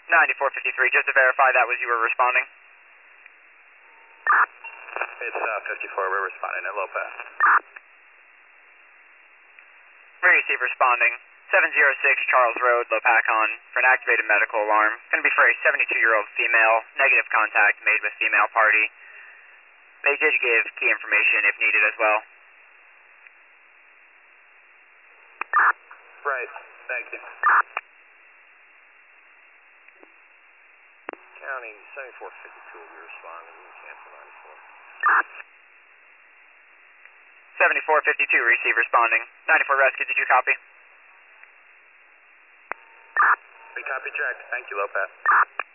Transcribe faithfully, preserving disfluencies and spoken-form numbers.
ninety-four fifty-three, just to verify that was you were responding. It's uh, fifty-four, we're responding at low pass. Receive responding. seven oh six Charles Road, Lopakon, for an activated medical alarm. Going to be for a seventy-two-year-old female. Negative contact made with female party. They did give key information if needed as well. Right, thank you. County seventy-four fifty-two will be responding. You can cancel ninety-four. seventy-four fifty-two, receive responding. ninety-four rescue, did you copy? We copy, check. Thank you, low pass.